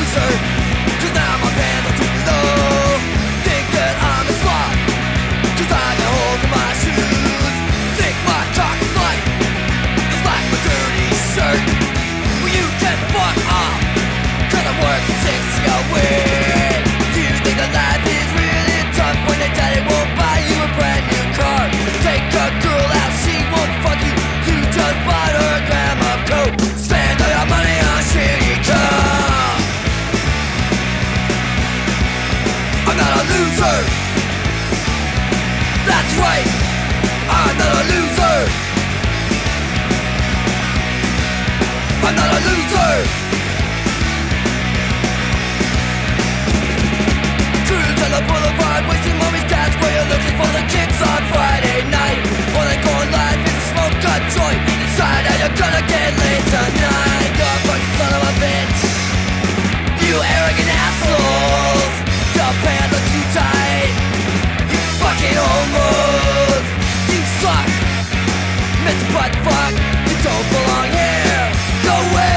loser, 'cause now my pants are too low. Think that I'm a slut, 'cause I got holes in my shoes. Think my cock is light, it's like my dirty shirt. Well, you can fuck off, 'cause I'm working 60 a week. Do you think that life is really tough when they tell you won't buy you a brand new car? Take a girl out, she won't fuck you, you just bought her a gram of coke. Spend all your money on shitty cum. I'm not a loser, that's right, I'm not a loser. I'm not a loser. Cruise on the boulevard, wasting mommy's gas while you're looking for the kicks on Friday night. All they going live is a smoke a joint. Decide how you're gonna get laid tonight. You fucking son of a bitch, you arrogant assholes. Your pants are too tight, you fucking homos. You suck, Mr. Butt Fuck, you don't belong here. Go away.